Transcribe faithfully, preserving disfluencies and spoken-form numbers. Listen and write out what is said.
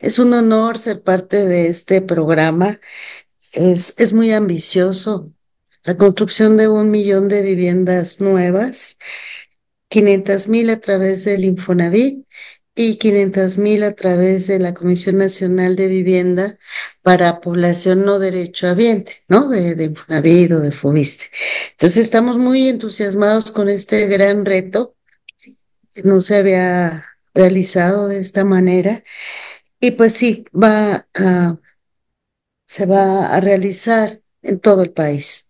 Es un honor ser parte de este programa. Es, es muy ambicioso. La construcción de un millón de viviendas nuevas, quinientas mil a través del Infonavit y quinientas mil a través de la Comisión Nacional de Vivienda para población no derechohabiente, ¿no? De, de Infonavit o de Fobiste. Entonces estamos muy entusiasmados con este gran reto que no se había realizado de esta manera. Y pues sí, va a, se va a realizar en todo el país.